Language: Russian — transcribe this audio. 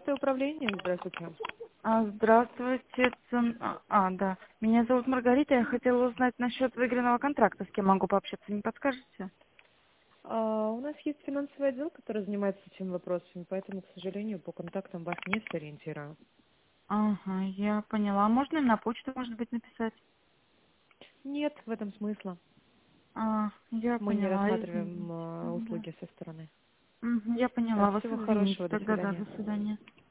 14 управление. Здравствуйте. Здравствуйте. Да. Меня зовут Маргарита. Я хотела узнать насчет выигранного контракта. С кем могу пообщаться, не подскажете? У нас есть финансовый отдел, который занимается этими вопросами, поэтому, к сожалению, по контактам вас не сориентирую. Ага, я поняла. А можно им на почту, может быть, написать? Нет в этом смысла. Я Мы не поняла, рассматриваем извините. Да. услуги со стороны. Я поняла вас, Всего извините. хорошего. До Тогда да, свидания. до свидания.